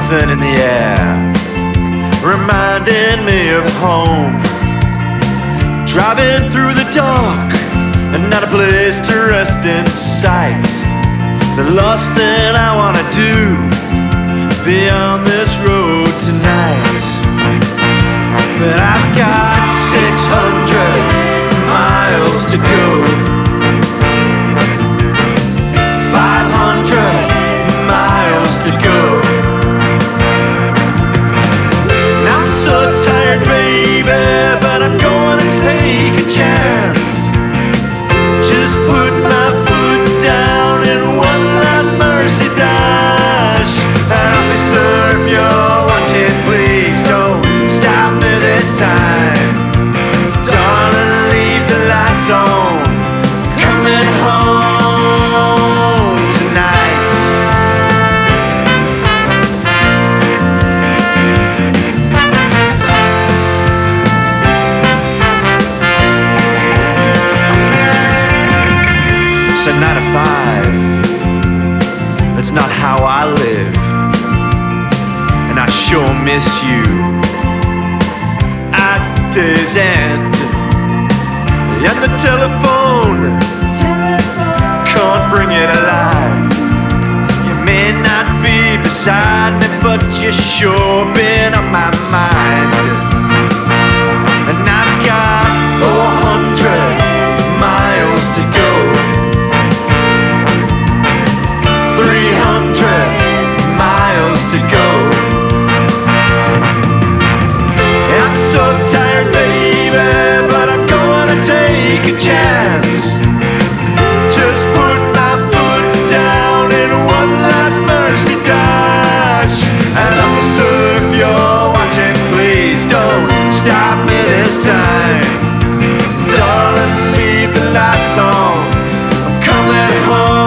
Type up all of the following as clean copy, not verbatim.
something in the air, reminding me of home. Driving through the dark and not a place to rest in sight. The last thing I wanna do beyond this road tonight. But I've got 600 miles to go, 500 miles to go. I'm so tired, baby, but I'm gonna take a chance. Just put my foot down in one last mercy dash. And officer, if you're watching, please don't stop me this time. Darling, leave the lights on, coming home tonight. It's a 9 to 5, that's not how I live, and I sure miss you at day's end. And the telephone can't bring it alive. You may not be beside me, but you sure been on my mind. And I've got 400 miles to go, 300 miles to go. I'm so tired, baby, but I'm gonna take a chance. Just put my foot down in one last mercy dash. And officer, if you're watching, please don't stop me this time. Darling, leave the lights on, I'm coming home.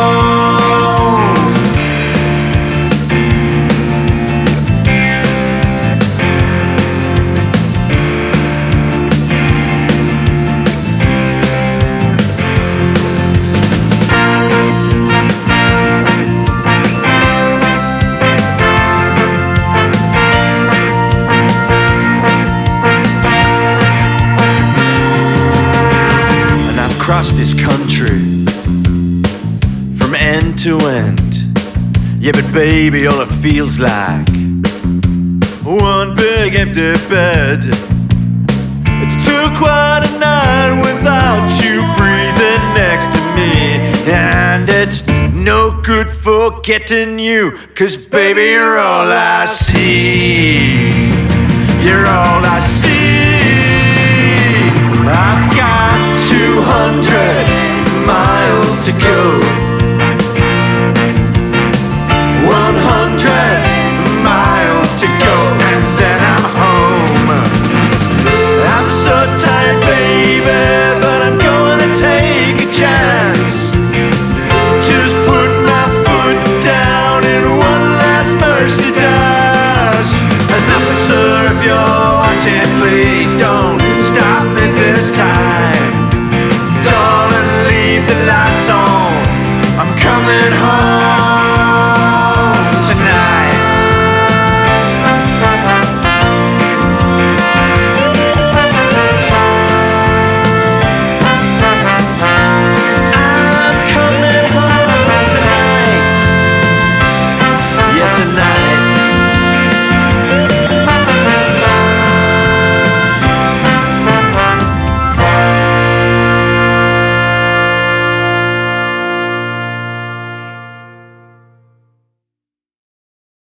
Across this country from end to end. Yeah, but baby, all it feels like one big empty bed. It's too quiet at night without you breathing next to me. And it's no good forgetting you, 'cause baby, you're all I see. You're all I see. I've got 200 miles to go,